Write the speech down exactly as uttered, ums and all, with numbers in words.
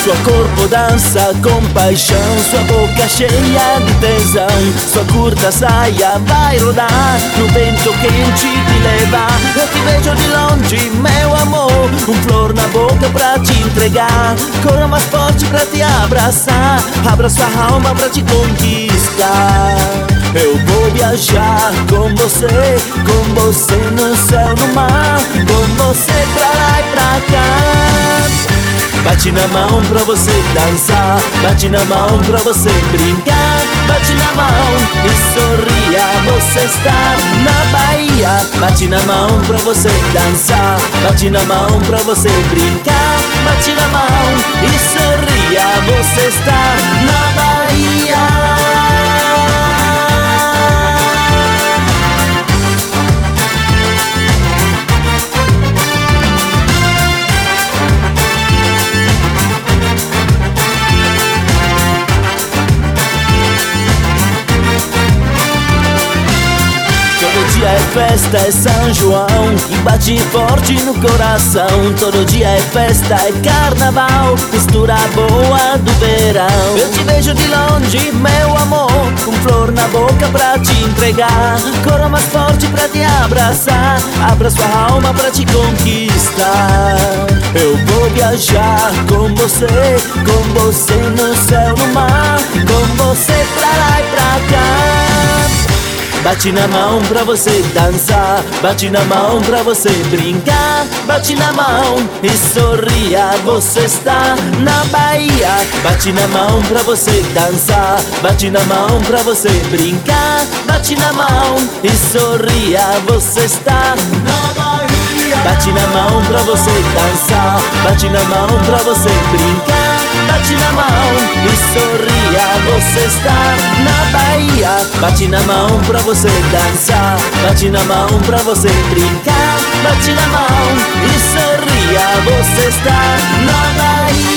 Suo corpo dança com paixão, sua boca cheia de tesão, sua curta saia vai rodar no vento quente te leva. Eu te vejo de longe, meu amor, um flor na boca pra te entregar, corra mais forte pra te abraçar, abra sua alma pra te conquistar. Eu vou viajar com você, com você no céu, no mar, com você pra lá e pra cá. Bate na mão pra você dançar, bate na mão pra você brincar, bate na mão e sorria, você está na Bahia. Bate na mão pra você dançar, bate na mão pra você brincar, bate na mão e sorria, você está na Bahia. Todo dia é festa, é São João, e bate forte no coração. Todo dia é festa, é carnaval, mistura boa do verão. Eu te vejo de longe, meu amor, com flor na boca pra te entregar, corra mais forte pra te abraçar, abra sua alma pra te conquistar. Eu vou viajar com você, com você no céu, no mar, com você pra lá e pra cá. Bate na mão pra você dançar, bate na mão pra você brincar, bate na mão e sorria, você está na Bahia. Bate na mão pra você dançar, bate na mão pra você brincar, bate na mão e sorria, você está na Bahia. Bate na mão pra você dançar, bate na mão pra você brincar, bate na mão e sorria, você está na Bahia. Bate na mão pra você dançar, bate na mão pra você brincar, bate na mão e sorria, você está na Bahia.